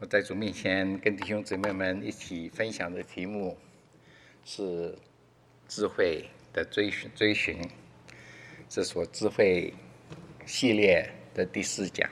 我在主面前跟弟兄姊妹们一起分享的题目是智慧的追寻，这是我智慧系列的第4讲。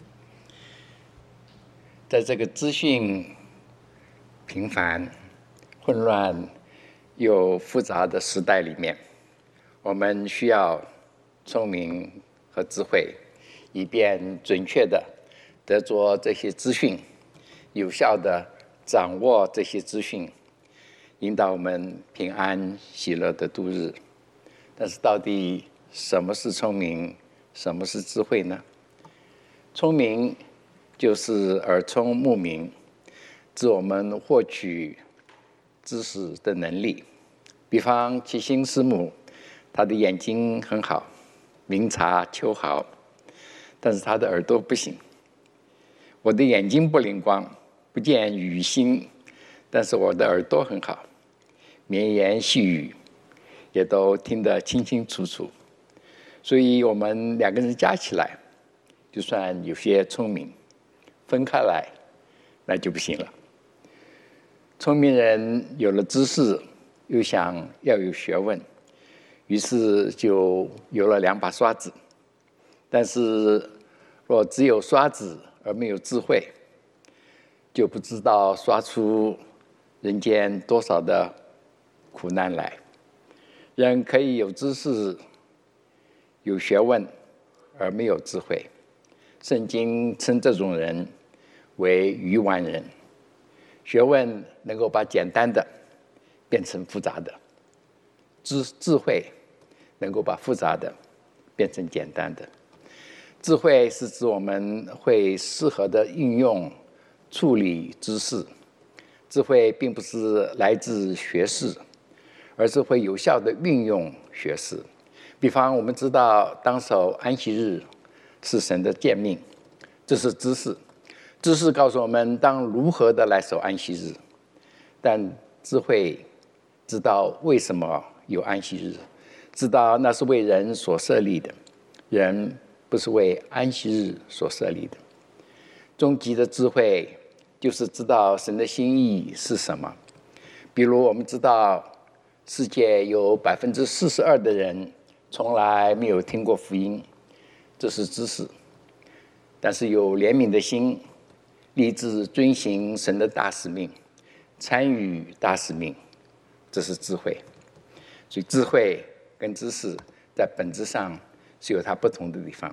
在这个资讯频繁、混乱又复杂的时代里面，我们需要聪明和智慧，以便准确地得着这些资讯，有效地掌握这些资讯，引导我们平安喜乐的度日。但是到底什么是聪明，什么是智慧呢？聪明就是耳聪目明，指我们获取知识的能力。比方齐心师母，他的眼睛很好，明察秋毫，但是他的耳朵不行。我的眼睛不灵光，不见雨星，但是我的耳朵很好，绵言细语也都听得清清楚楚。所以我们2个人加起来，就算有些聪明，分开来那就不行了。聪明人有了知识，又想要有学问，于是就有了2把刷子。但是若只有刷子而没有智慧，就不知道刷出人间多少的苦难来。人可以有知识、有学问，而没有智慧。圣经称这种人为愚顽人。学问能够把简单的变成复杂的，智慧能够把复杂的变成简单的。智慧是指我们会适合的运用、处理知识。智慧并不是来自学识，而是会有效的运用学识。比方我们知道当守安息日是神的诫命，这是知识。知识告诉我们当如何的来守安息日，但智慧知道为什么有安息日，知道那是为人所设立的，人不是为安息日所设立的。终极的智慧就是知道神的心意是什么。比如我们知道世界有42%的人从来没有听过福音，这是知识。但是有怜悯的心，立志遵行神的大使命，参与大使命，这是智慧。所以智慧跟知识在本质上是有它不同的地方。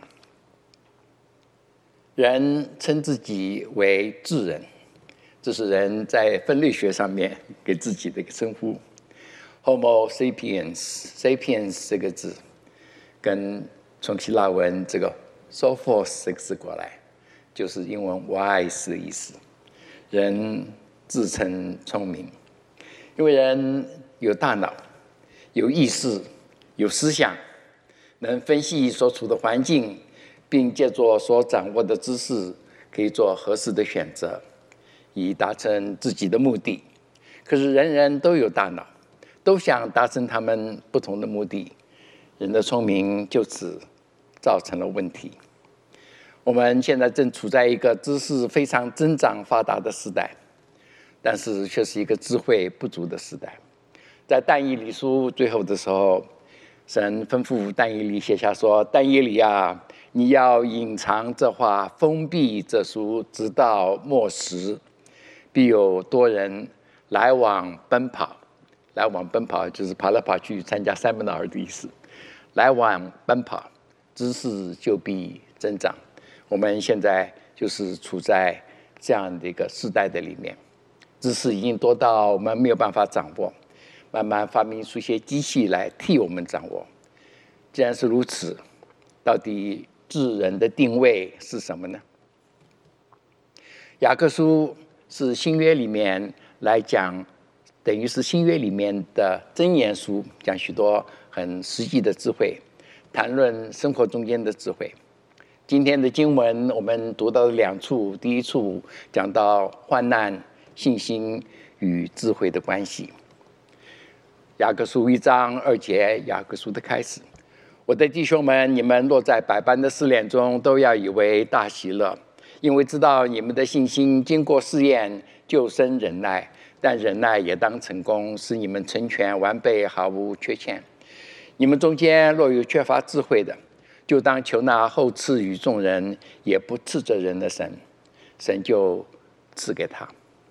人称自己为智人，这是人在分类学上面给自己的一个称呼。Homo sapiens 这个字跟从希腊文这个 sophos 这个字过来，就是英文 wise 的意思。人自称聪明，因为人有大脑，有意识，有思想，能分析所处的环境，并借着所掌握的知识，可以做合适的选择，以达成自己的目的。可是人人都有大脑，都想达成他们不同的目的，人的聪明就此造成了问题。我们现在正处在一个知识非常增长发达的时代，但是却是一个智慧不足的时代。在但以理书最后的时候，神吩咐但以理写下说：但以理啊，你要隐藏这话，封闭这书，直到末时，必有多人来往奔跑。来往奔跑就是跑来跑去参加seminar的意思。来往奔跑，知识就必增长。我们现在就是处在这样的一个时代的里面，知识已经多到我们没有办法掌握，慢慢发明出一些机器来替我们掌握。既然是如此，到底智人的定位是什么呢？雅各书是新约里面来讲，等于是新约里面的箴言书，讲许多很实际的智慧，谈论生活中间的智慧。今天的经文我们读到2处，第一处讲到患难、信心与智慧的关系。雅各书1章2节，雅各书的开始：我的弟兄们，你们落在百般的试炼中，都要以为大喜乐， 因为知道你们的信心经过试验，就生忍耐，但忍耐也当成功，使你们成全完备，毫无缺欠。你们中间若有缺乏智慧的，就当求那后赐予众人，也不斥责人的神，神就赐给他。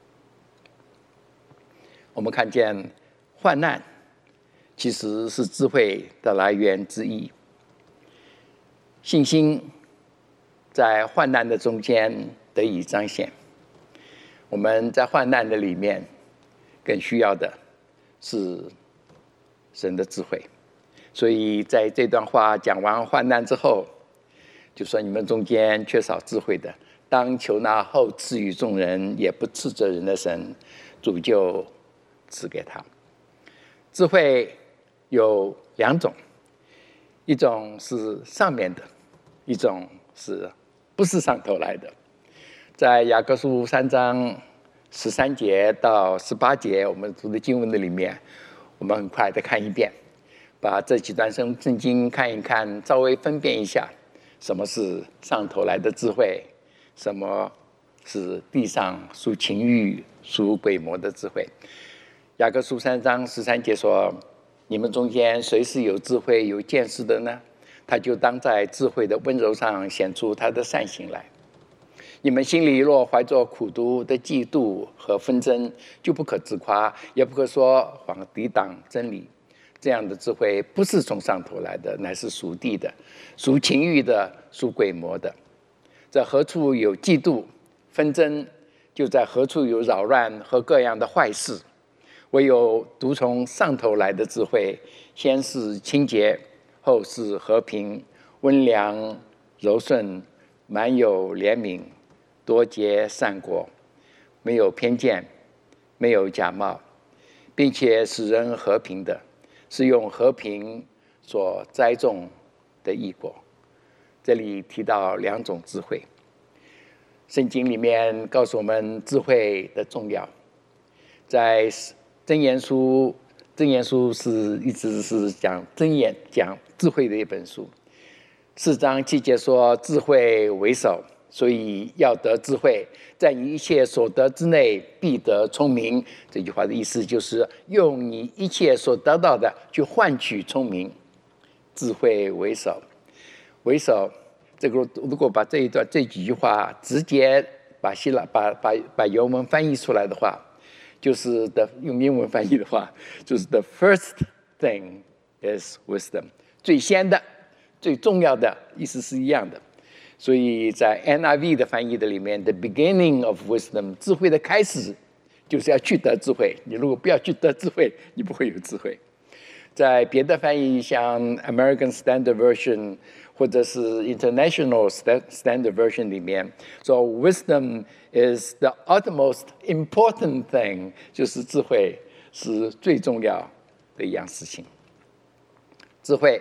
我们看见患难其实是智慧的来源之一，信心在患难的中间得以彰显。我们在患难的里面更需要的是神的智慧。所以在这段话讲完患难之后，就说你们中间缺少智慧的，当求那后赐予众人，也不斥责人的神，主就赐给他。智慧有两种，一种是上面的，一种是不是上头来的。在雅各书3章13节到18节，我们读的经文的里面，我们很快的看一遍，把这几段圣经看一看，稍微分辨一下什么是上头来的智慧，什么是地上属情欲属鬼魔的智慧。雅各书3章13节说，你们中间谁是有智慧有见识的呢？他就当在智慧的温柔上显出他的善行来。你们心里若怀着苦毒的嫉妒和纷争，就不可自夸，也不可说谎抵挡真理。这样的智慧不是从上头来的，乃是属地的，属情欲的，属鬼魔的。在何处有嫉妒纷争，就在何处有扰乱和各样的坏事。唯有独从上头来的智慧，先是清洁，后是和平，温良柔顺，满有怜悯，多结善果，没有偏见，没有假冒，并且使人和平的，是用和平所栽种的义果。这里提到两种智慧，圣经里面告诉我们智慧的重要。在箴言书是一直是讲箴言、讲智慧的一本书。4章7节说，智慧为首，所以要得智慧，在你一切所得之内必得聪明。这句话的意思就是用你一切所得到的去换取聪明。智慧为首，为首，这个如果把这几句话直接把原文翻译出来的话，就是用英文翻译的话，就是 the first thing is wisdom， 最先的、最重要的意思是一样的。所以在 NIV 的翻译的里面 ，the beginning of wisdom， 智慧的开始就是要去得智慧。你如果不要去得智慧，你不会有智慧。在别的翻译，像 American Standard Version 或者是 International Standard Version 里面说 ，wisdom is the utmost important thing， 就是智慧是最重要的一样事情。智慧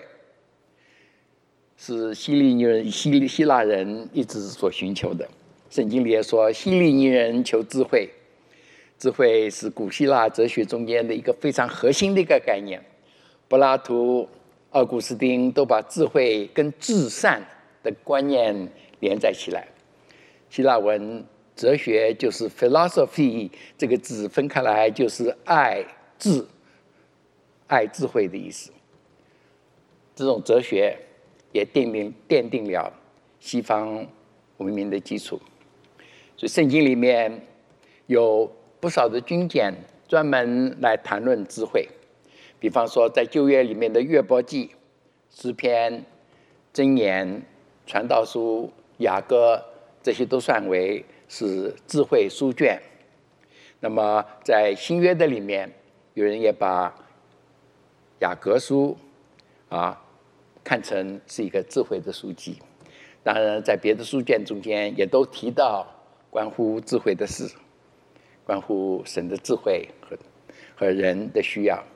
是希腊人一直所寻求的。圣经里也说，希利尼人求智慧。智慧是古希腊哲学中间的一个非常核心的一个概念。柏拉图、奥古斯丁都把智慧跟至善的观念连在起来。希腊文哲学就是 philosophy 这个字分开来就是爱智慧的意思。这种哲学也奠定了西方文明的基础。所以圣经里面有不少的经典专门来谈论智慧。比方说在旧约里面的约伯记、诗篇、箴言、传道书、雅歌，这些都算为是智慧书卷。那么在新约的里面，有人也把雅各书看成是一个智慧的书籍。当然在别的书卷中间也都提到关乎智慧的事，关乎神的智慧和人的需要。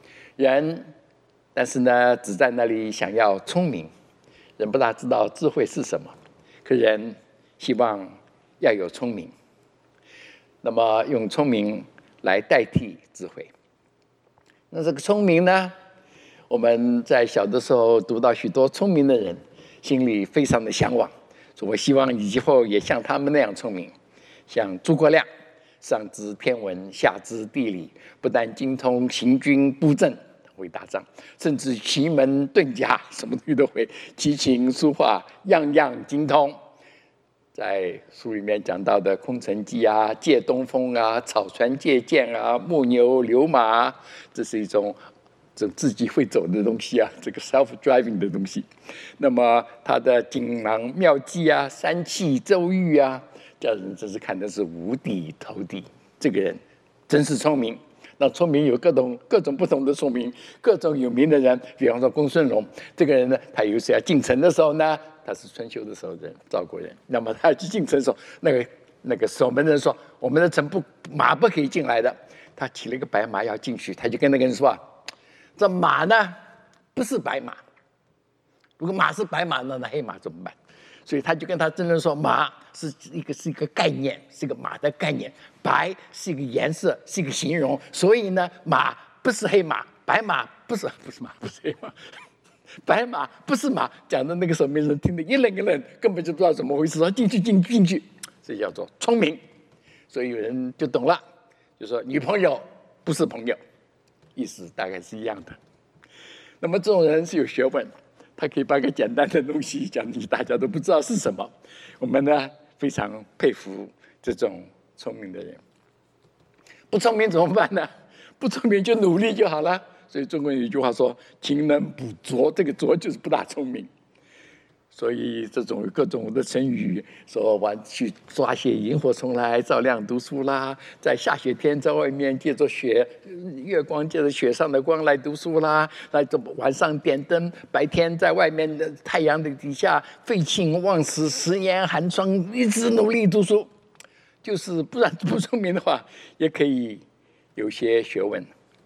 但是呢，只在那里想要聪明，人不大知道智慧是什么，可人希望要有聪明，那么用聪明来代替智慧。那这个聪明呢，我们在小的时候读到许多聪明的人，心里非常的向往， 说我希望以后也像他们那样聪明，像诸葛亮，上知天文，下知地理，不但精通行军布阵，会打仗，甚至奇门遁甲，什么东西都会，琴棋书画样样精通。在书里面讲到的空城计啊、借东风啊、草船借箭啊、木牛流马，这是一种自己会走的东西啊，这个 self-driving 的东西。那么他的锦囊妙计啊、三气周瑜啊，叫人真是看的是五体投地。这个人真是聪明。那聪明有各种不同的聪明，各种有名的人，比方说公孙龙这个人呢，他有时要进城的时候呢，他是春秋的时候的人，赵国人。那么他去进城的时候，那个守门人说，我们的城马不可以进来的。他骑了一个白马要进去，他就跟那个人说啊，这马呢不是白马，如果马是白马呢，那黑马怎么办？所以他就跟他争论说，马是一个概念，是一个马的概念，白是一个颜色，是一个形容。所以呢，马不是黑马，白马不是马，不是黑马，白马不是马。讲的那个时候，没人听得一愣一愣，根本就不知道怎么回事。说进去，这叫做聪明。所以有人就懂了，就说女朋友不是朋友，意思大概是一样的。那么这种人是有学问，他可以把个简单的东西讲你大家都不知道是什么。我们呢非常佩服这种聪明的人。不聪明怎么办呢？不聪明就努力就好了。所以中国有一句话说“勤能补拙”，这个拙就是不大聪明。所以这种各种的成语，说玩去抓些萤火虫来照亮读书啦，在下雪天在外面借着月光借着雪上的光来读书啦，来晚上点灯，白天在外面的太阳的底下废寝忘食，10年寒窗，一直努力读书。就是不然不聪明的话，也可以有些学问。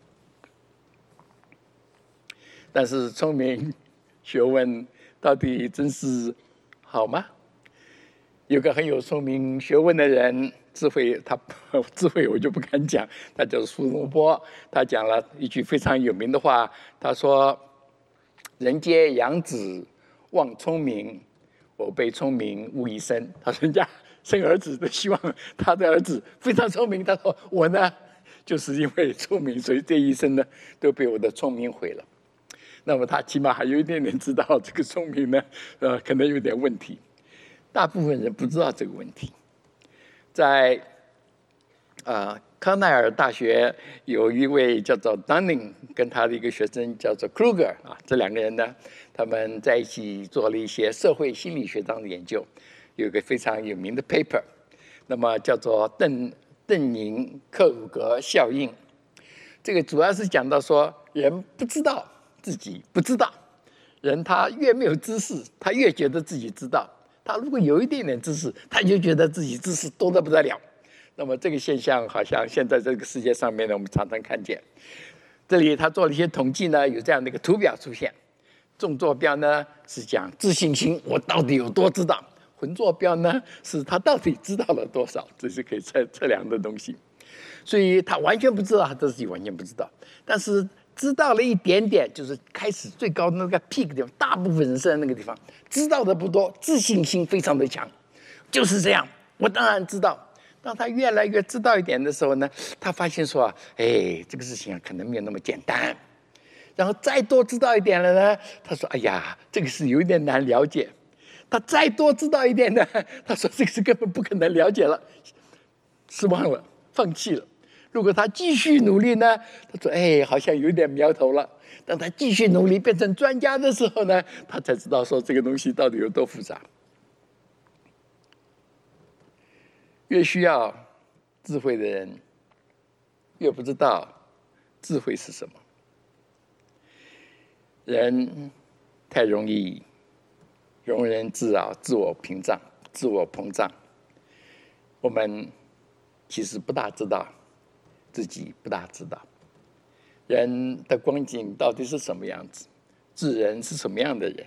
但是聪明学问到底真是好吗？有个很有聪明学问的人，智慧我就不敢讲，他叫苏东坡，他讲了一句非常有名的话，他说：“人皆养子望聪明，我辈聪明误一生。”他说人家生儿子都希望他的儿子非常聪明，他说我呢，就是因为聪明，所以这一生呢都被我的聪明毁了。那么他起码还有一点点知道这个聪明呢，可能有点问题。大部分人不知道这个问题。在康奈尔大学有一位叫做 Dunning， 跟他的一个学生叫做 Kruger 啊，这两个人呢，他们在一起做了一些社会心理学上的研究，有一个非常有名的 paper， 那么叫做邓宁克鲁格效应。这个主要是讲到说，人不知道自己不知道，人他越没有知识，他越觉得自己知道。他如果有一点点知识，他就觉得自己知识多得不得了。那么这个现象好像现在这个世界上面呢，我们常常看见。这里他做了一些统计呢，有这样的一个图表出现。纵坐标呢是讲自信心，我到底有多知道；横坐标呢是他到底知道了多少，这是可以测量的东西。所以他完全不知道，他自己完全不知道，但是知道了一点点，就是开始最高的那个 peak 地方，大部分人是在那个地方，知道的不多，自信心非常的强，就是这样。我当然知道。当他越来越知道一点的时候呢，他发现说这个事情可能没有那么简单。然后再多知道一点了呢，他说哎呀，这个是有点难了解。他再多知道一点呢，他说这个是根本不可能了解了，失望了，放弃了。如果他继续努力呢，他说好像有点苗头了。当他继续努力变成专家的时候呢，他才知道说这个东西到底有多复杂。越需要智慧的人，越不知道智慧是什么。人太容易庸人自扰、自我膨胀。我们其实不大知道自己不大知道人的光景到底是什么样子，智人是什么样的人。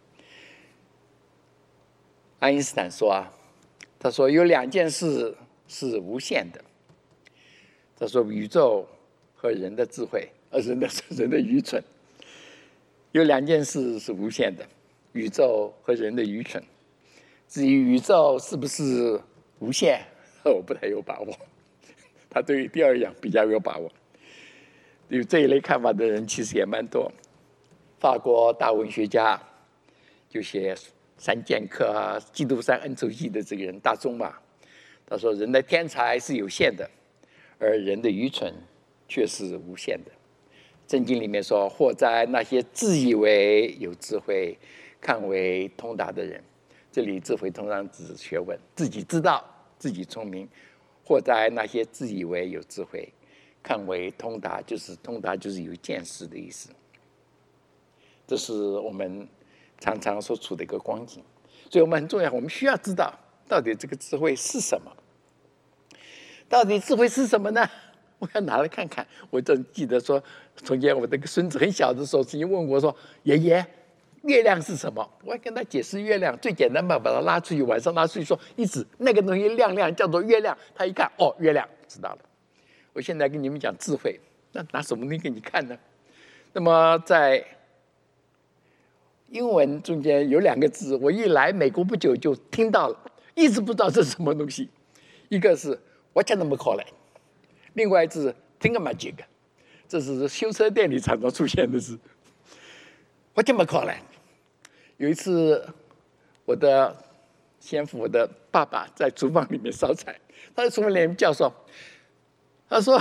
爱因斯坦说他说有2件事是无限的。他说宇宙和人的智慧，人的愚蠢。有2件事是无限的，宇宙和人的愚蠢。 至于宇宙是不是无限，我不太有把握。他对于第二样比较有把握。有这一类看法的人其实也蛮多。法国大文学家就写《三剑客》啊，《基督山恩仇记》的这个人大仲马，他说人的天才是有限的，而人的愚蠢却是无限的。圣经里面说，祸哉那些自以为有智慧、看为通达的人。这里智慧通常指学问，自己知道自己聪明。祸哉那些自以为有智慧、看为通达，通达就是有见识的意思。这是我们常常所处的一个光景，所以我们很重要，我们需要知道到底这个智慧是什么。到底智慧是什么呢？我要拿来看看。我就记得说，从前我这个孙子很小的时候，曾经问我说：“爷爷，月亮是什么？”我要跟他解释月亮最简单吧，把它拉出去，晚上拉出去说，一指那个东西亮亮，叫做月亮。他一看，哦，月亮，知道了。我现在跟你们讲智慧，那拿什么东西给你看呢？那么在英文中间有两个字，我一来美国不久就听到了，一直不知道这是什么东西。一个是 whatchamacallit， 另外一字 thingamajig， 这是修车店里常常出现的字。whatchamacallit， 有一次我的先父，我的爸爸在厨房里面烧菜，他在厨房里面叫说，他说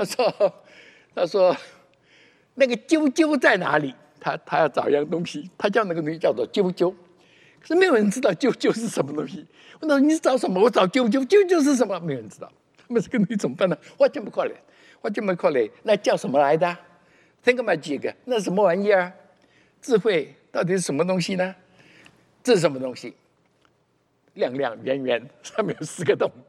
那个啾啾在哪里？他要找一样东西，他叫那个东西叫做啾啾，可是没有人知道啾啾是什么东西。我说你找什么？我找啾啾，啾啾是什么？没有人知道。那这个东西怎么办呢？whatchamacallit，那叫什么来的 ？thingamajig， 那是什么玩意儿？智慧到底是什么东西呢？这是什么东西？亮亮圆圆，上面有4个洞。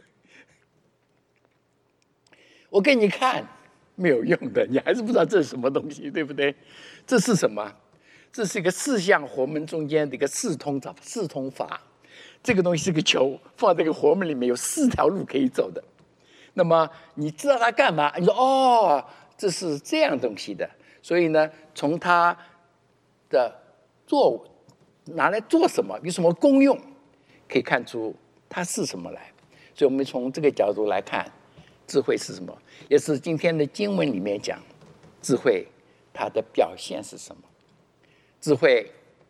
我给你看没有用的，你还是不知道这是什么东西，对不对？这是什么？这是一个4项活门中间的一个四通法。这个东西是个球，放在这个活门里面有4条路可以走的。那么你知道它干嘛？你说哦，这是这样东西的。所以呢，从它的拿来做什么，有什么功用，可以看出它是什么来。所以我们从这个角度来看，智慧是什么，也是今天的经文里面讲智慧它的表现是什么。智慧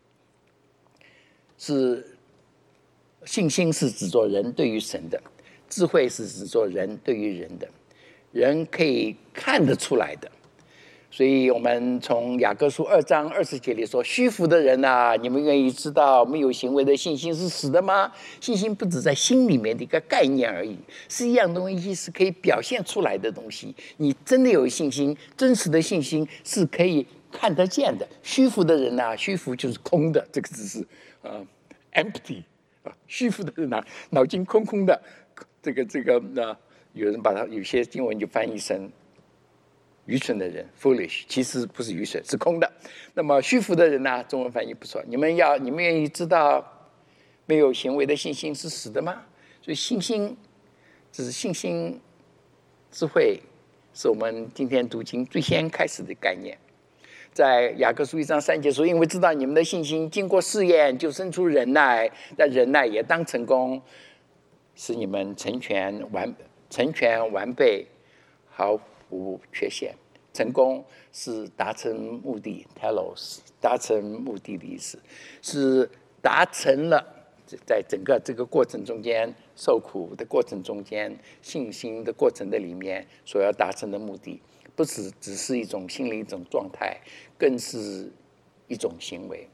是信心，是指作人对于神的；智慧是指作人对于人的，人可以看得出来的。所以我们从雅各书2章20节里说，虚浮的人啊，你们愿意知道没有行为的信心是死的吗？信心不只在心里面的一个概念而已，是一样东西，是可以表现出来的东西。你真的有信心，真实的信心是可以看得见的。虚浮的人啊，虚浮就是空的，这个字是empty 啊，虚浮的人啊，脑筋空空的。这个有人把它有些经文就翻译成愚蠢的人 foolish， 其实不是愚蠢，是空的。那么虚浮的人呢？中文翻译不错。你们愿意知道没有行为的信心是死的吗？所以信心，这是信心智慧，是我们今天读经最先开始的概念。在雅各书1章3节说，因为知道你们的信心经过试验，就生出忍耐，但忍耐也当成功，使你们成全完备，毫无缺陷。成功是达成目的 telos， 达成目的的意思，是达成了在整个这个过程中间，受苦的过程中间，信心的过程的里面所要达成的目的，不是只是一种心理一种状态，更是一种行为。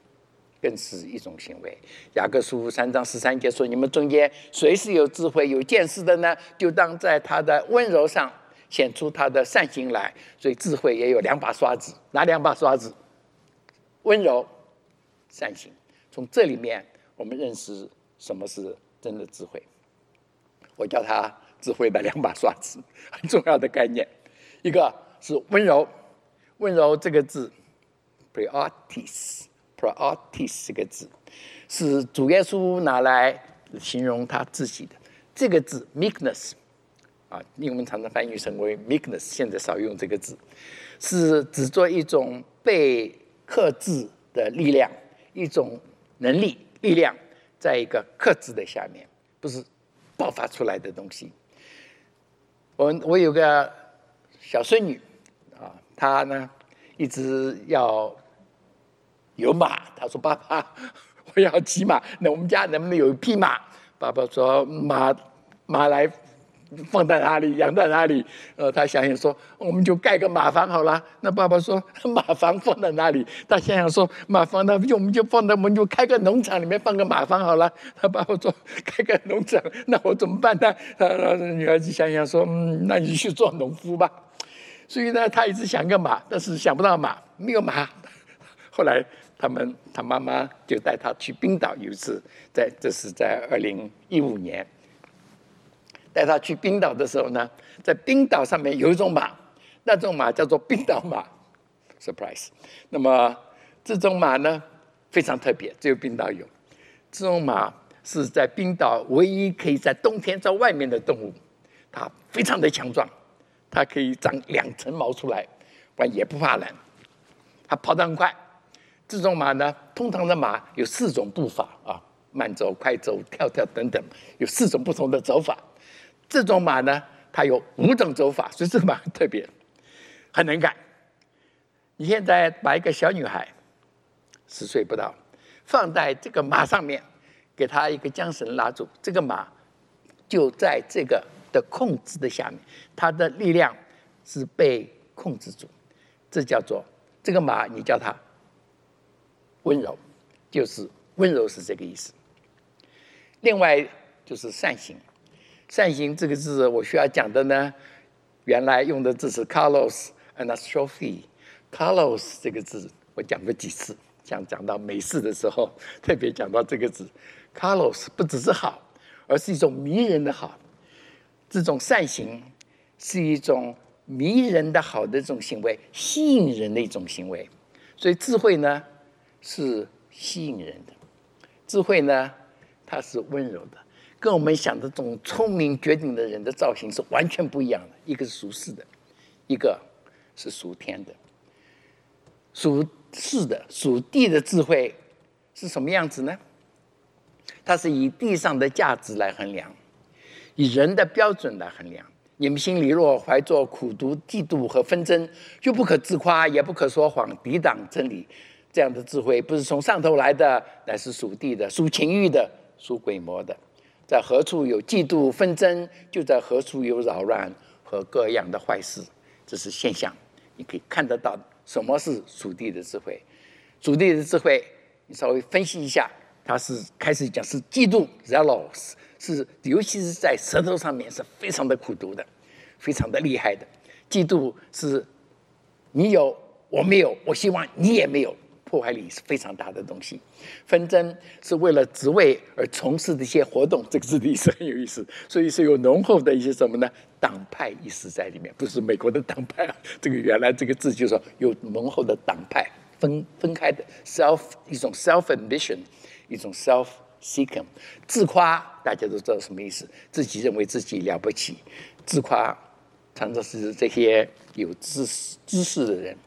雅各书3章13节说，你们中间谁是有智慧有见识的呢？就当在他的温柔上显出他的善行来。所以智慧也有2把刷子，哪2把刷子？温柔善行。从这里面我们认识什么是真的智慧。我叫它智慧的2把刷子，很重要的概念。一个是温柔，温柔这个字 Protis 这个字是主耶稣拿来形容他自己的。这个字 meekness 英文常常翻译成为 meekness， 现在少用这个字，是指作一种被克制的力量，一种力量， 在一个克制的下面，不是爆发出来的东西。我有个小孙女啊，她呢一直要有马，她说爸爸，我要骑马，那我们家能不能有一匹马？爸爸说马来放在哪里，养在哪里？他想想说，我们就盖个马房好了。那爸爸说，马房放在哪里？他想想说，马房那我们就放在，我们就开个农场里面放个马房好了。他爸爸说，开个农场，那我怎么办呢？女儿就想想说，那你去做农夫吧。所以呢，他一直想个马，但是想不到马，没有马。后来他妈妈就带他去冰岛，有一次这是在2015年。带他去冰岛的时候呢，在冰岛上面有一种马，那种马叫做冰岛马 ，surprise。那么这种马呢非常特别，只有冰岛有。这种马是在冰岛唯一可以在冬天在外面的动物，它非常的强壮，它可以长2层毛出来，也不怕冷，它跑得很快。这种马呢，通常的马有4种步伐啊，慢走、快走、跳跳等等，有4种不同的走法。这种马呢，它有5种走法，所以这个马很特别，很能干。你现在把一个小女孩10岁不到，放在这个马上面，给她一个缰绳拉住，这个马就在这个的控制的下面，它的力量是被控制住，这叫做这个马，你叫它温柔，就是温柔是这个意思。另外就是善行。善行这个字，我需要讲的呢，原来用的字是 Carlos Anastrophe。Carlos 这个字我讲过几次，讲到美式的时候，特别讲到这个字。Carlos 不只是好，而是一种迷人的好。这种善行是一种迷人的好的这种行为，吸引人的一种行为。所以智慧呢是吸引人的，智慧呢它是温柔的。跟我们想的这种聪明绝顶的人的造型是完全不一样的，一个是属世的，一个是属天的。属世的、属地的智慧是什么样子呢？它是以地上的价值来衡量，以人的标准来衡量。你们心里若怀着苦毒、嫉妒和纷争，就不可自夸，也不可说谎，抵挡真理。这样的智慧不是从上头来的，乃是属地的、属情欲的、属鬼魔的。在何处有嫉妒纷争，就在何处有扰乱和各样的坏事。这是现象，你可以看得到什么是属地的智慧。属地的智慧，你稍微分析一下，它是开始讲是嫉妒 zealous， 是尤其是在舌头上面是非常的苦毒的，非常的厉害的。嫉妒是你有我没有，我希望你也没有，破坏力是非常大的东西。纷争是为了职位而从事的一些活动，这个字的意思很有意思，所以是有浓厚的一些什么呢？党派意识在里面，不是美国的党派啊，这个原来这个字就是说有浓厚的党派分开的 一种 self ambition， 一种 self seeking。自夸大家都知道什么意思，自己认为自己了不起，自夸常常是这些有知识的人。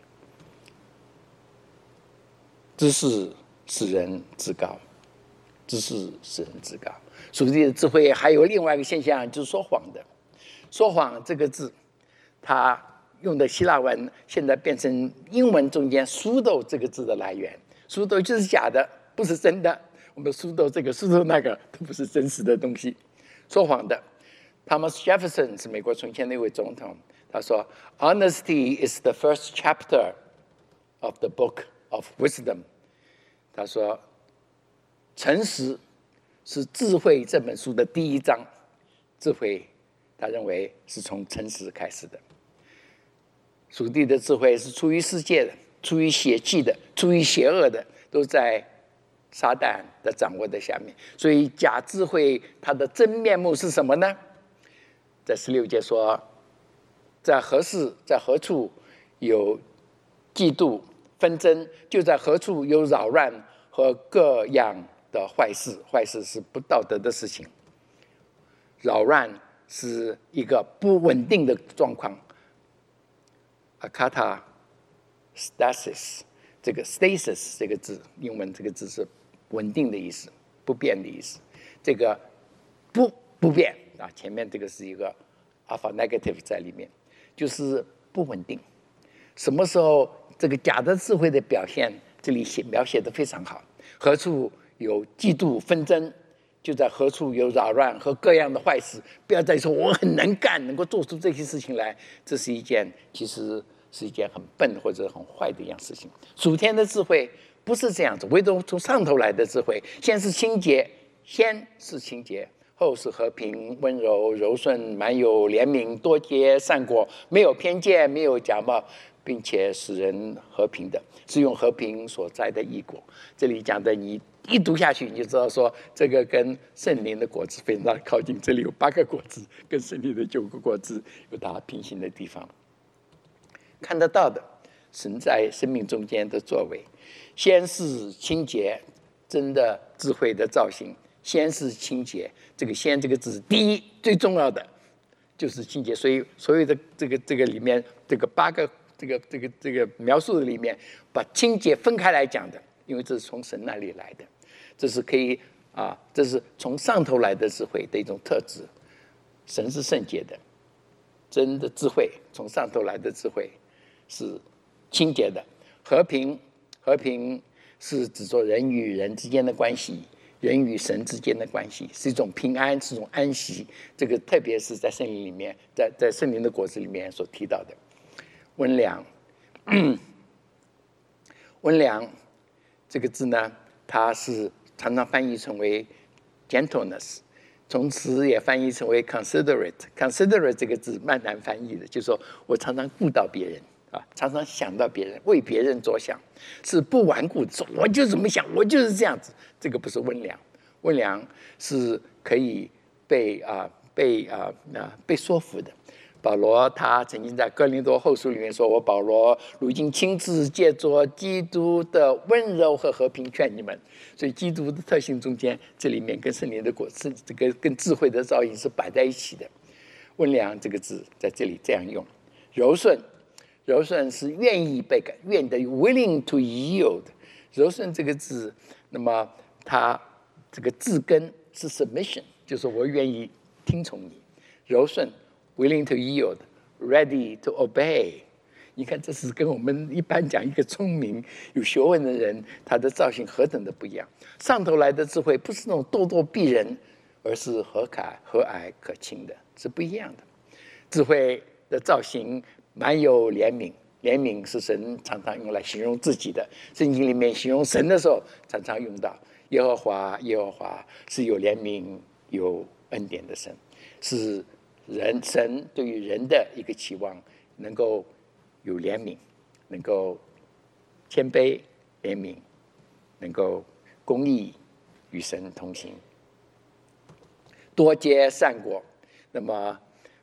知识使人自高，知识使人自高。属地的智慧还有另外一个现象，就是说谎的。说谎这个字，它用的希腊文现在变成英文中间 pseudo 这个字的来源。pseudo 就是假的，不是真的。我们 pseudo 这个 pseudo 那个都不是真实的东西。说谎的 ，Thomas Jefferson 是美国从前那位总统，他说 ：“Honesty is the first chapter of the book of wisdom。”他说，诚实是智慧这本书的第1章。智慧，他认为是从诚实开始的。属地的智慧是出于世界的，出于邪气的，出于邪恶的，都在撒旦的掌握的下面。所以假智慧它的真面目是什么呢？在16节说，在何事在何处有嫉妒纷争，就在何处有扰乱和各样的坏事。坏事是不道德的事情，扰乱是一个不稳定的状况。Acatastasis， 这个 stasis 这个字，英文这个字是稳定的意思， 不变的意思。这个不变啊，前面这个是一个 alpha negative 在里面，就是不稳定。什么时候这个假的智慧的表现，这里描写的非常好。何处有嫉妒纷争，就在何处有扰乱和各样的坏事。不要再说我很能干，能够做出这些事情来，这是一件其实是一件很笨或者很坏的一样事情。属天的智慧不是这样子，唯独从上头来的智慧，先是清洁，后是和平、温柔、柔顺、满有怜悯、多结善果，没有偏见，没有假冒，并且使人和平的，是用和平所摘的异果。这里讲的，你一读下去，你就知道说这个跟圣灵的果子非常的靠近。这里有8个果子，跟圣灵的9个果子有它平行的地方。看得到的，神在生命中间的作为，先是清洁，真的智慧的造型。先是清洁，这个“先”这个字，第一最重要的就是清洁。所以所有的这个里面，这个8个这个描述的里面，把清洁分开来讲的，因为这是从神那里来的，这是可以这是从上头来的智慧的一种特质。神是圣洁的，真的智慧从上头来的智慧是清洁的。和平是指做人与人之间的关系。人与神之间的关系是一种平安，是一种安息。这个特别是在圣灵里面，在圣灵的果子里面所提到的温良。温良这个字呢，它是常常翻译成为 gentleness， 从词也翻译成为 considerate。considerate 这个字蛮难翻译的，就是说我常常顾到别人常常想到别人，为别人着想，是不顽固的说我就这么想，我就是这样子。这个不是温良，温良是可以被说服的。保罗他曾经在哥林多后书里面说：“我保罗如今亲自借着基督的温柔和和平劝你们。”所以基督的特性中间，这里面跟圣灵的果子，这个跟智慧的造诣是摆在一起的。温良这个字在这里这样用。柔顺是愿意被改，愿的 willing to yield。柔顺这个字，那么它这个字根是 submission， 就是我愿意听从你。柔顺 willing to yield，ready to obey。你看，这是跟我们一般讲一个聪明有学问的人，他的造型何等的不一样。上头来的智慧不是那种咄咄逼人，而是和蔼可亲的，是不一样的。智慧的造型蛮有怜悯，怜悯是神常常用来形容自己的。圣经里面形容神的时候，常常用到耶和华是有怜悯、有恩典的神，是神对于人的一个期望，能够有怜悯，能够谦卑怜悯，能够公义与神同行，多结善果。那么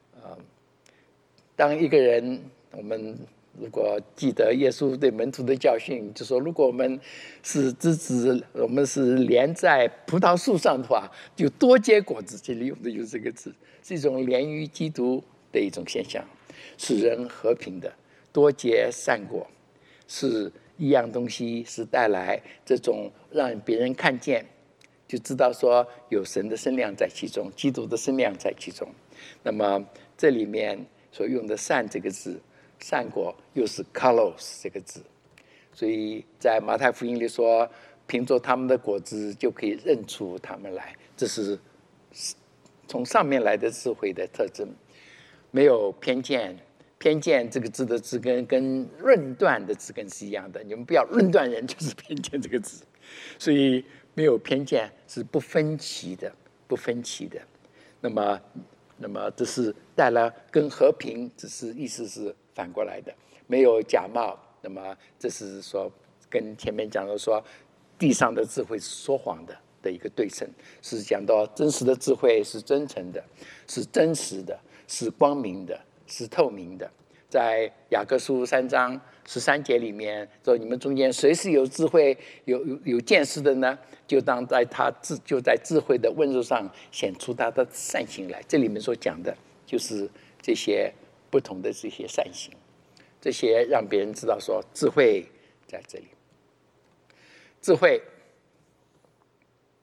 当一个人，我们如果记得耶稣对门徒的教训，就说如果我们是枝子，我们是连在葡萄树上的话，就多结果子。这里用的就是这个字，是一种连于基督的一种现象，使人和平的。多结善果是一样东西，是带来这种让别人看见，就知道说有神的身量在其中，基督的身量在其中。那么这里面所用的善这个字，善果又是 kalos 这个字，所以在马太福音里说，凭着他们的果子就可以认出他们来。这是从上面来的智慧的特征，没有偏见。偏见这个字的字根跟论断的字根是一样的，你们不要论断人，就是偏见这个字。所以没有偏见是不分歧的。那么这是带来跟和平，只是意思是反过来的。没有假冒，那么这是说跟前面讲的说地上的智慧是说谎的一个对称，是讲到真实的智慧是真诚的，是真实的，是光明的，是透明的。在雅各书3章13节里面说，你们中间谁是有智慧、有见识的呢？就在智慧的温柔上显出他的善行来。这里面所讲的就是这些不同的这些善行，这些让别人知道说智慧在这里。智慧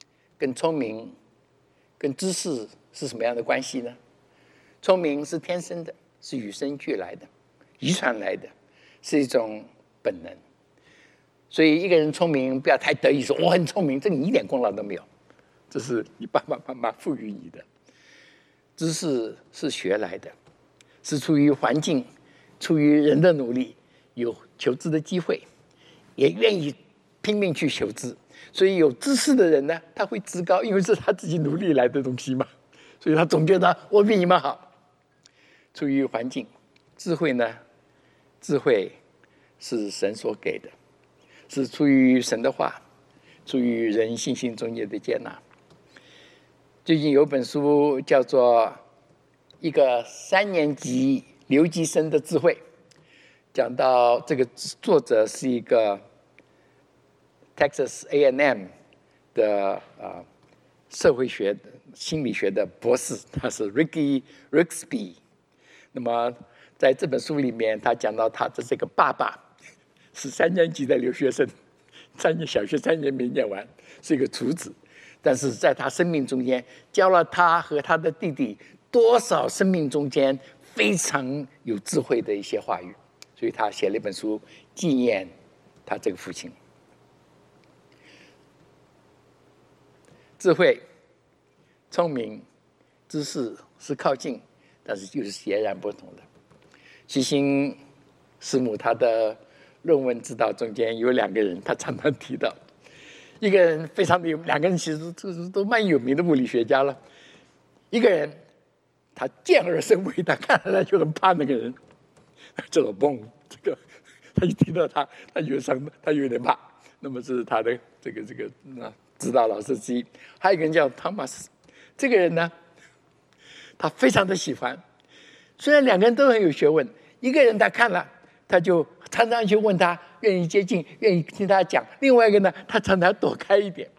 跟聪明、跟知识是什么样的关系呢？聪明是天生的，是与生俱来的，遗传来的，是一种本能。所以一个人聪明，不要太得意说我很聪明，这你一点功劳都没有，这是你爸爸妈妈赋予你的。知识是学来的，是出于环境，出于人的努力，有求知的机会，也愿意拼命去求知。所以有知识的人呢，他会自高，因为是他自己努力来的东西嘛，所以他总觉得我比你们好。出于环境，智慧呢？智慧是神所给的，是出于神的话，出于人信心中间的接纳。最近有本书叫做《一个3年级留级生的智慧》，讲到这个作者是一个 Texas A&M 的社会学、心理学的博士，他是 Ricky Rigsby。那么在这本书里面，他讲到他的这个爸爸是3年级的留学生，小学3年没念完，是一个厨子。但是在他生命中间，教了他和他的弟弟多少生命中间非常有智慧的一些话语，所以他写了一本书纪念他这个父亲。智慧、聪明、知识是靠近，但是又是截然不同的。西辛师母他的论文指导中间有2个人，他常常提到。一个人非常的有，2个人其实都蛮有名的物理学家了。一个人他见而生畏，他看了他就很怕那个人，这个嘣，这个他一听到他有点怕。那么这是他的这个指导老师之一。还有一个人叫汤马斯，这个人呢，他非常的喜欢。虽然2个人都很有学问，一个人他看了，他就常常去问他，愿意接近，愿意听他讲。另外一个呢，他常常躲开一点。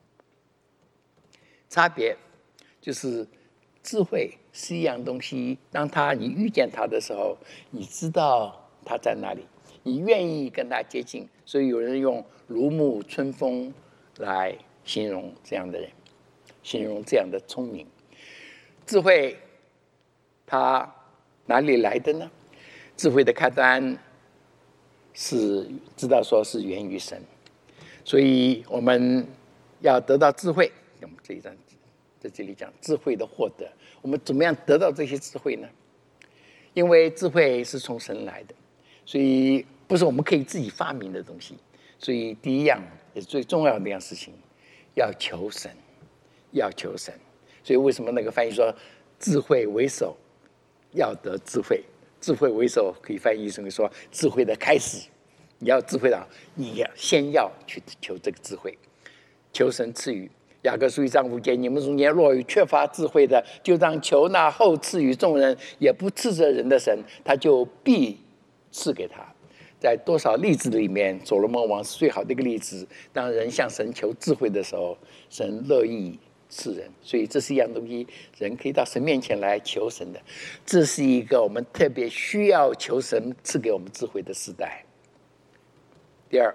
差别就是智慧是一样东西，当你遇见他的时候，你知道他在哪里，你愿意跟他接近。所以有人用如沐春风来形容这样的人，形容这样的聪明。智慧它哪里来的呢？智慧的开端是知道说是源于神，所以我们要得到智慧。我们这一章在这里讲智慧的获得，我们怎么样得到这些智慧呢？因为智慧是从神来的，所以不是我们可以自己发明的东西。所以第一样也是最重要的一样事情，要求神，要求神。所以为什么那个翻译说智慧为首，要得智慧？智慧为首可以翻译成说智慧的开始。你要智慧了，你先要去求这个智慧，求神赐予。雅各书1章5节，你们中间若有缺乏智慧的，就当求那后赐予众人，也不斥责人的神，他就必赐给他。在多少例子里面，所罗门王是最好的一个例子。当人向神求智慧的时候，神乐意赐人。所以这是一样东西，人可以到神面前来求神的。这是一个我们特别需要求神赐给我们智慧的时代。第二，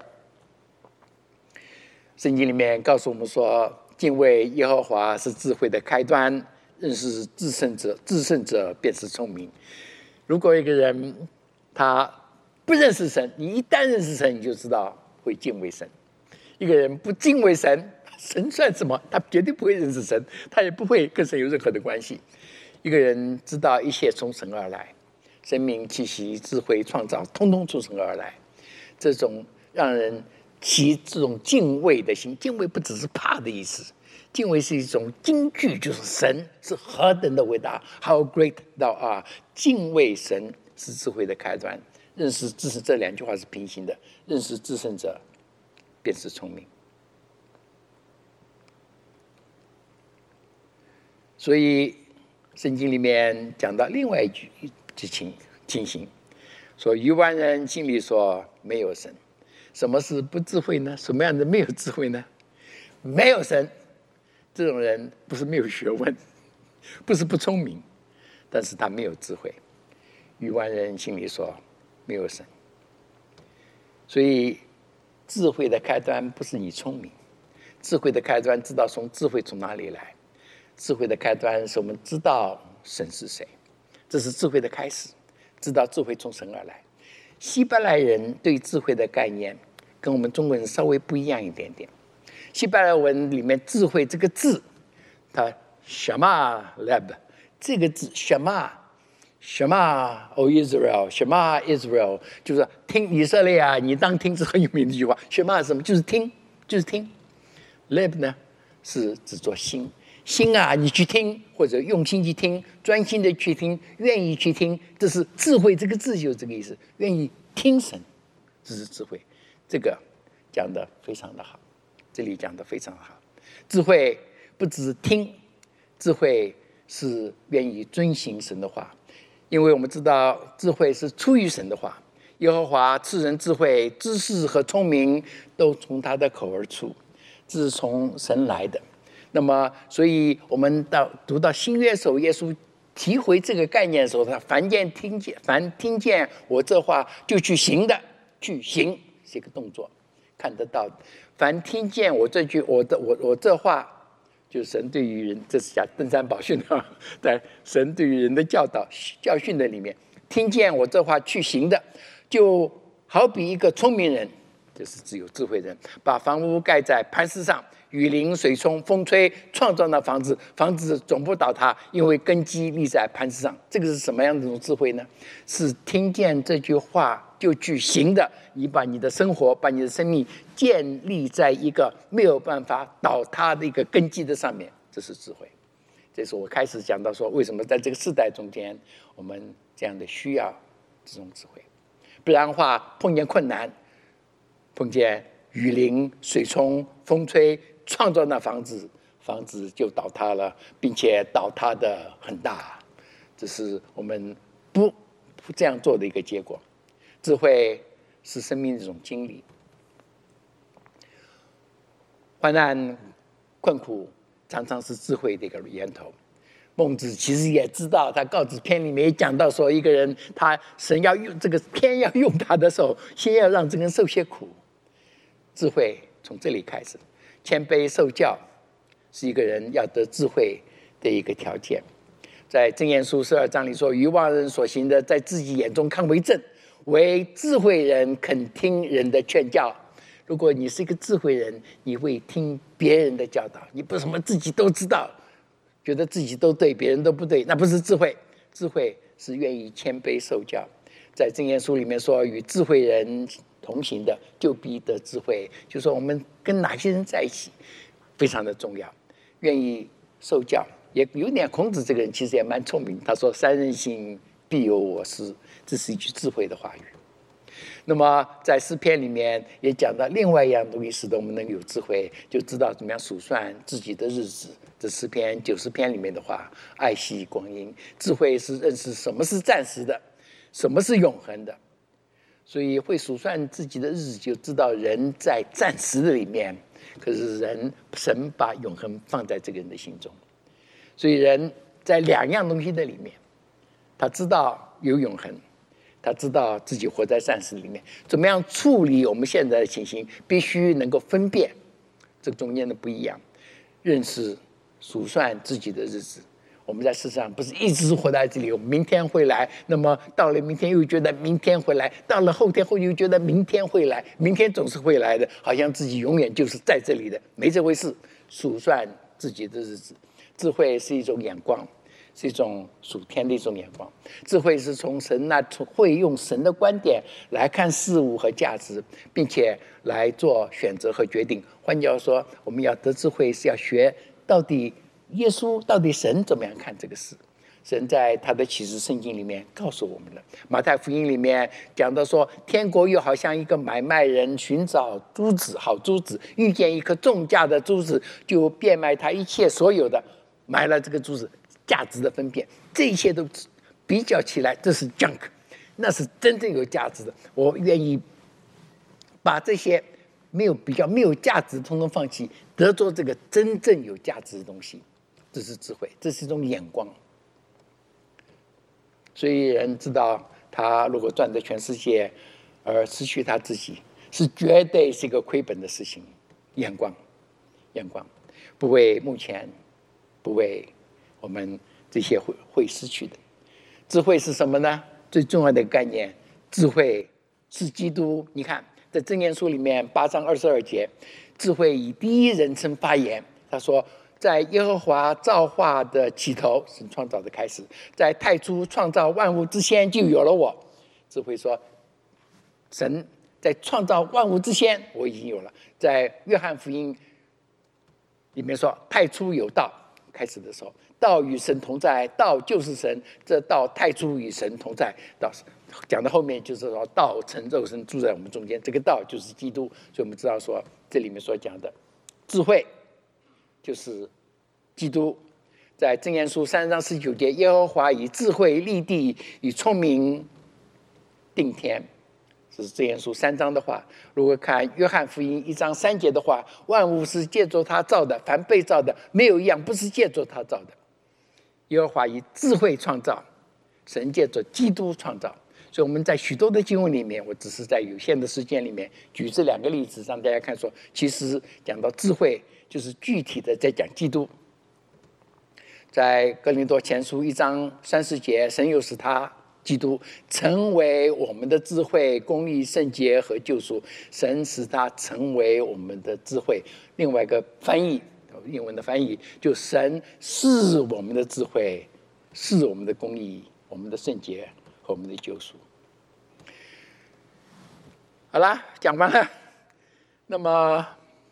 圣经里面告诉我们说，敬畏耶和华是智慧的开端，认识至圣者便是聪明。如果一个人他不认识神，你一旦认识神，你就知道会敬畏神。一个人不敬畏神，神算什么？他绝对不会认识神，他也不会跟神有任何的关系。一个人知道一切从神而来，生命气息、智慧、创造，通通从神而来。这种让人起这种敬畏的心，敬畏不只是怕的意思，敬畏是一种惊惧，就是神是何等的伟大 ，How great thou art！ 敬畏神是智慧的开端。认识至圣，这2句话是平行的。认识至圣者，便是聪明。所以圣经里面讲到另外一句情形，说愚顽人心里说没有神。什么是不智慧呢？什么样的没有智慧呢？没有神，这种人不是没有学问，不是不聪明，但是他没有智慧。愚顽人心里说没有神。所以智慧的开端不是你聪明， 智慧的开端，知道智慧从哪里来。智慧的开端是我们知道神是谁，这是智慧的开始，知道智慧从神而来。希伯来人对智慧的概念跟我们中国人稍微不一样一点点。希伯来文里面智慧这个字，它 Shema Leb 这个字 Shema O Israel Shema Israel 就是听以色列啊，你当听，是很有名的一句话。Shema 是什么？就是听，就是听。Leb 呢是指作心。心啊，你去听，或者用心去听，专心的去听，愿意去听，这是智慧这个字就是这个意思，愿意听神，这是智慧。这个讲得非常的好，这里讲得非常好。智慧不只是听，智慧是愿意遵行神的话，因为我们知道智慧是出于神的话，耶和华赐人智慧、知识和聪明，都从他的口而出，这是从神来的。那么，所以我们读到新约时候，耶稣提回这个概念的时候，他凡听见我这话就去行的，去行是一个动作，看得到。凡听见我这句我这话，就是神对于人，这是讲登山宝训啊，在神对于人的教训的里面，听见我这话去行的，就好比一个聪明人，就是只有智慧人，把房屋盖在磐石上。雨淋、水冲、风吹，创造那房子，房子总不倒塌，因为根基立在磐石上。这个是什么样的一种智慧呢？是听见这句话就去行的。你把你的生活、把你的生命建立在一个没有办法倒塌的一个根基的上面，这是智慧。这是我开始讲到说，为什么在这个世代中间，我们这样的需要这种智慧，不然的话，碰见困难，碰见雨淋、水冲、风吹。创造那房子就倒塌了，并且倒塌的很大，这是我们不这样做的一个结果。智慧是生命的一种经历，患难困苦常常是智慧的一个源头。孟子其实也知道，他《告子篇》里面也讲到说，一个人神要用这个天要用他的时候，先要让这个人受些苦。智慧从这里开始。谦卑受教是一个人要得智慧的一个条件。在箴言书12章里说，愚妄人所行的，在自己眼中看为正，唯智慧人肯听人的劝教。如果你是一个智慧人，你会听别人的教导，你不是什么自己都知道，觉得自己都对，别人都不对，那不是智慧。智慧是愿意谦卑受教。在箴言书里面说，与智慧人同行的就必得智慧，就是说我们跟哪些人在一起非常的重要。愿意受教，也有点孔子这个人其实也蛮聪明，他说三人行必有我师，这是一句智慧的话语。那么在诗篇里面也讲到另外一样东西，使得我们能有智慧，就知道怎么样数算自己的日子。这诗篇90篇里面的话，爱惜光阴，智慧是认识什么是暂时的，什么是永恒的。所以会数算自己的日子，就知道人在暂时的里面，可是神把永恒放在这个人的心中。所以人在两样东西的里面，他知道有永恒，他知道自己活在暂时里面，怎么样处理我们现在的情形，必须能够分辨这中间的不一样，认识数算自己的日子。我们在世上不是一直活在这里，我们明天会来，那么到了明天又觉得明天会来，到了后天又觉得明天会来，明天总是会来的，好像自己永远就是在这里的，没这回事。数算自己的日子，智慧是一种眼光，是一种属天的一种眼光。智慧是从神会用神的观点来看事物和价值，并且来做选择和决定。换句话说，我们要得智慧是要学到底耶稣到底神怎么样看这个事。神在他的启示圣经里面告诉我们了。马太福音里面讲到说，天国又好像一个买卖人寻找珠子，好珠子，遇见一颗重价的珠子，就变卖他一切所有的，买了这个珠子，价值的分辨，这一切都比较起来，这是 junk， 那是真正有价值的。我愿意把这些没有价值通通放弃，得着这个真正有价值的东西。这是智慧，这是一种眼光。所以人知道，他如果赚得全世界而失去他自己，是绝对是一个亏本的事情。眼光眼光，不为目前，不为我们这些会失去的。智慧是什么呢？最重要的概念，智慧是基督。你看，在箴言书里面8章22节，智慧以第一人称发言，他说，在耶和华造化的起头，神创造的开始，在太初创造万物之先就有了我。智慧说，神在创造万物之先，我已经有了。在约翰福音里面说，太初有道，开始的时候，道与神同在，道就是神，这道太初与神同在。到讲到后面就是说，道成肉身住在我们中间，这个道就是基督。所以我们知道说，这里面所讲的智慧就是基督。在箴言书3章19节，耶和华以智慧立地，以聪明定天。这是箴言书3章的话。如果看约翰福音1章3节的话，万物是借着他造的，凡被造的没有一样不是借着他造的。耶和华以智慧创造，神借着基督创造。所以我们在许多的经文里面，我只是在有限的时间里面举这2个例子，让大家看说，其实讲到智慧，就是具体的在讲基督。在哥林多前书1章30节，神又使他基督成为我们的智慧、公义、圣洁和救赎。神使他成为我们的智慧。另外一个翻译，英文的翻译，就神是我们的智慧，是我们的公义、我们的圣洁和我们的救赎。好啦，讲完了。那么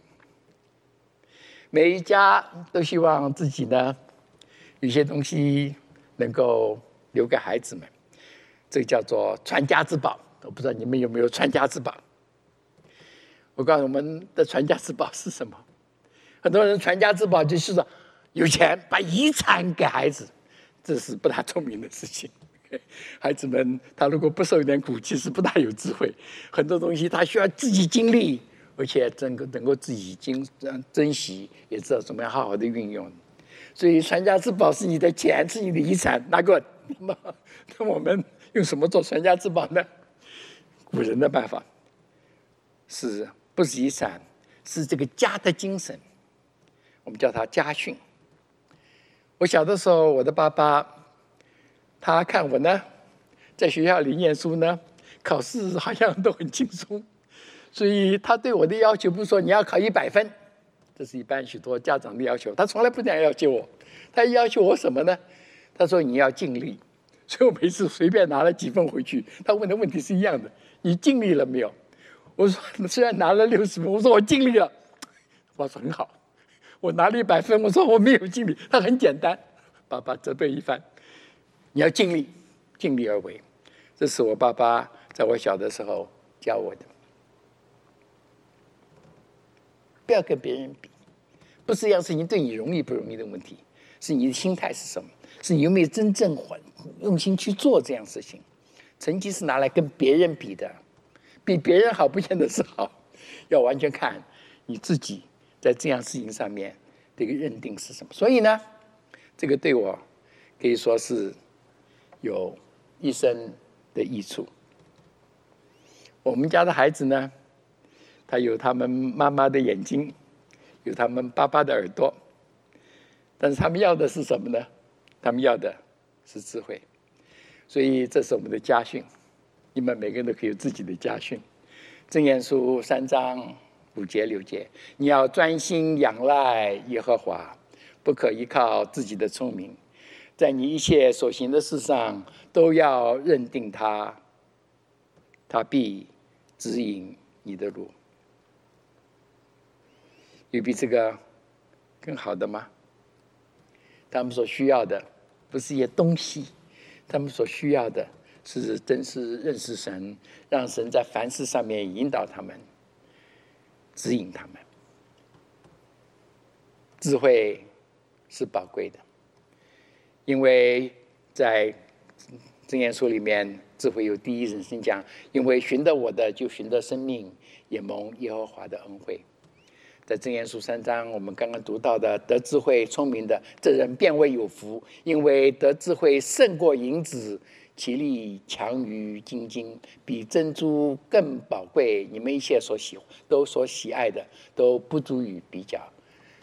每一家都希望自己呢，有些东西能够留给孩子们，这个叫做传家之宝。我不知道你们有没有传家之宝。我告诉我们的传家之宝是什么？很多人传家之宝就是说有钱把遗产给孩子，这是不大聪明的事情。孩子们他如果不受一点苦，其实不大有智慧。很多东西他需要自己经历，而且能够自己珍惜，也知道怎么样好好的运用。所以传家之宝是你的钱，是你的遗产。那么我们用什么做传家之宝呢？古人的办法是不是遗产？是这个家的精神，我们叫它家训。我小的时候，我的爸爸他看我呢，在学校里念书呢，考试好像都很轻松，所以他对我的要求不是说你要考100分，这是一般许多家长的要求。他从来不这样要求我，他要求我什么呢？他说你要尽力。所以我每次随便拿了几分回去，他问的问题是一样的：你尽力了没有？我说虽然拿了60分，我说我尽力了。我说很好。我拿了100分，我说我没有尽力。他很简单，爸爸责备一番。你要尽力，尽力而为，这是我爸爸在我小的时候教我的。不要跟别人比，不是一样事情对你容易不容易的问题，是你的心态是什么，是你有没有真正用心去做这样事情。成绩是拿来跟别人比的，比别人好不见得是好，要完全看你自己在这样事情上面的一个认定是什么。所以呢，这个对我可以说是有一生的益处。我们家的孩子呢，他有他们妈妈的眼睛，有他们爸爸的耳朵，但是他们要的是什么呢？他们要的是智慧。所以这是我们的家训，你们每个人都可以有自己的家训。箴言书3章5节6节，你要专心仰赖耶和华，不可依靠自己的聪明，在你一切所行的事上都要认定他，他必指引你的路。有比这个更好的吗？他们所需要的不是一些东西，他们所需要的是真是认识神，让神在凡事上面引导他们，指引他们。智慧是宝贵的，因为在箴言书里面，智慧有第一人称讲，因为寻得我的就寻得生命，也蒙耶和华的恩惠。在箴言书3章，我们刚刚读到的，得智慧聪明的这人便为有福，因为得智慧胜过银子，其力强于金金，比珍珠更宝贵。你们一切所喜爱的，都不足以比较。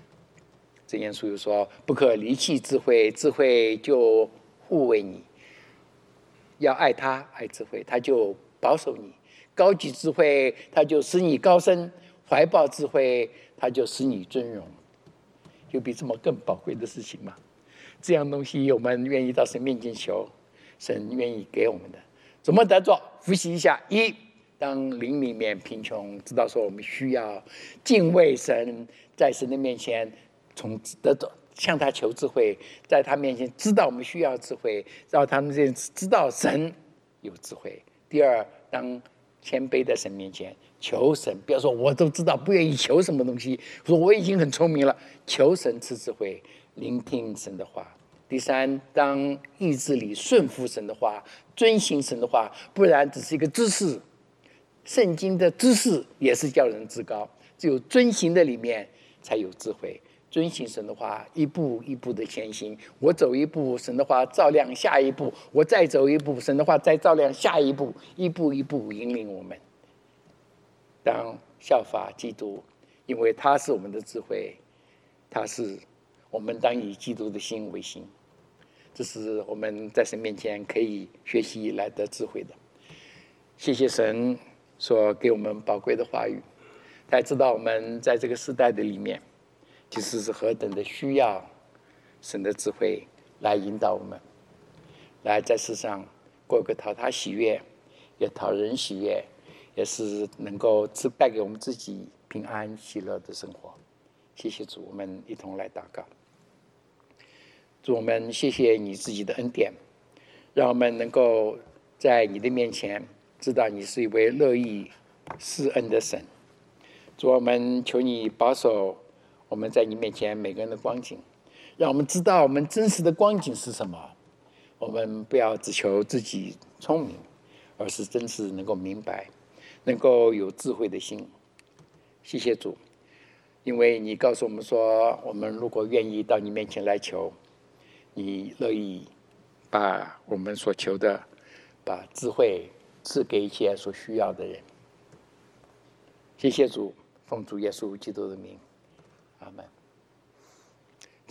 箴言书有说：“不可离弃智慧，智慧就护卫你。要爱他，爱智慧，他就保守你；高举智慧，他就使你高升；怀抱智慧，他就使你尊荣。”有比这么更宝贵的事情吗？这样东西我们愿意到神面前求，神愿意给我们的。怎么得着？复习一下：一，当灵里面贫穷，知道说我们需要敬畏神，在神的面前从得着向他求智慧，在他面前知道我们需要智慧，让他们知道神有智慧。第二，当谦卑在神面前求神，不要说我都知道，不愿意求什么东西，说我已经很聪明了，求神赐智慧，聆听神的话。第三，当意志里顺服神的话，遵行神的话，不然只是一个知识。圣经的知识也是叫人自高，只有遵行的里面才有智慧。遵行神的话，一步一步的前行。我走一步，神的话照亮下一步；我再走一步，神的话再照亮下一步，一步一步引领我们。当效法基督，因为他是我们的智慧，他是我们当以基督的心为心。这是我们在神面前可以学习来得智慧的。谢谢神所给我们宝贵的话语，他也知道我们在这个时代的里面，其实是何等的需要神的智慧来引导我们，来在世上过个讨他喜悦，也讨人喜悦，也是能够带给我们自己平安喜乐的生活。谢谢主，我们一同来祷告。主，我们谢谢你自己的恩典，让我们能够在你的面前知道你是一位乐意施恩的神。主，我们求你保守我们在你面前每个人的光景，让我们知道我们真实的光景是什么。我们不要只求自己聪明，而是真是能够明白，能够有智慧的心。谢谢主，因为你告诉我们说，我们如果愿意到你面前来求，你乐意把我们所求的，把智慧赐给一切所需要的人。谢谢主，奉主耶稣基督的名，阿们。